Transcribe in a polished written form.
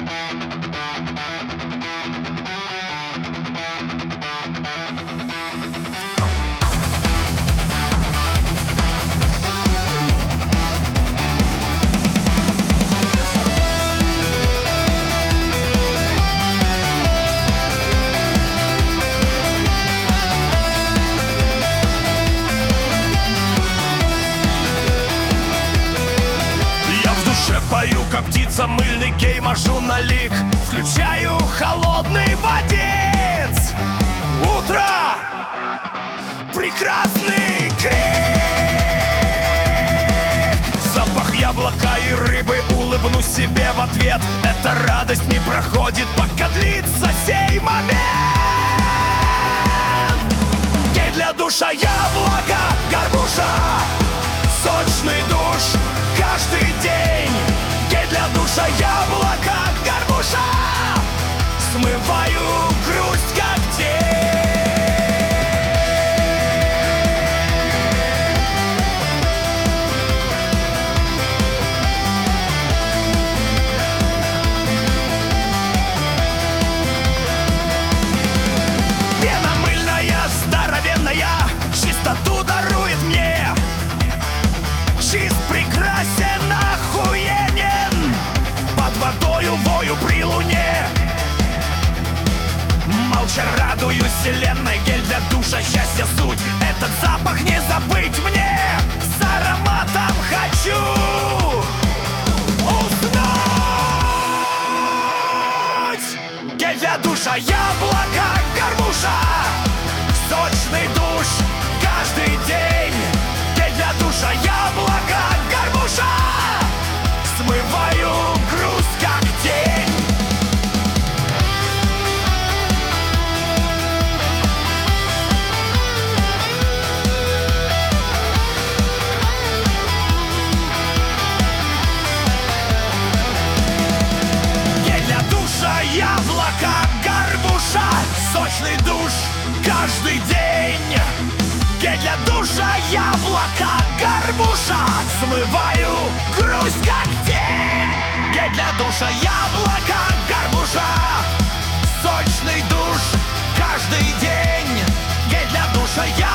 Пою, как птица, мыльный гей, мажу на лик. Включаю холодный водец. Утро! Прекрасный крик. Запах яблока и рыбы, улыбнусь себе в ответ. Эта радость не проходит, пока длится сей момент. Гель для душа, яблоко, горбуша. Сочный душ каждый день. Гель для душа, яблоко, горбуша. Смываю грусть, как тень. Пена мыльная, здоровенная, чистоту дарует мне. Чист, прекрасен, охуенен. Под водою вою при луне. Молча радуюсь вселенной. Гель для душа, счастья суть. Этот запах не забыть мне. С ароматом хочу уснуть. Гель для душа, яблоко, горбуша. Сочный душ каждый день. Гель для душа, яблоко, горбуша. Смываю грусть, как тень. Гель для душа, яблоко, горбуша. Сочный душ каждый день. Гель для душа, яблоко, горбуша. Смываю грусть, как тень. Гель для душа, яблоко, горбуша. Сочный душ каждый день. Гель для душа, яблоко.